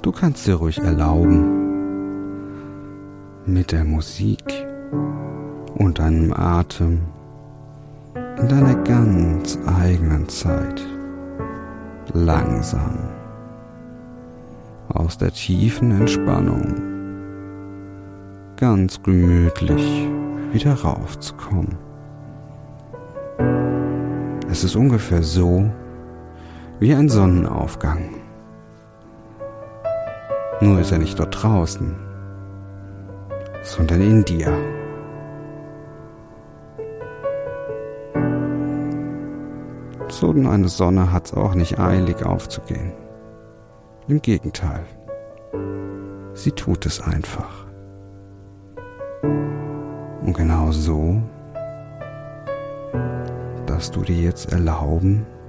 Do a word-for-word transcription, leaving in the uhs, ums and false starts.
Du kannst dir ruhig erlauben, mit der Musik und deinem Atem in deiner ganz eigenen Zeit langsam aus der tiefen Entspannung ganz gemütlich wieder raufzukommen. Es ist ungefähr so wie ein Sonnenaufgang. Nur ist er nicht dort draußen, sondern in dir. So eine Sonne hat's auch nicht eilig aufzugehen. Im Gegenteil, sie tut es einfach. Und genau so darfst du dir jetzt erlauben,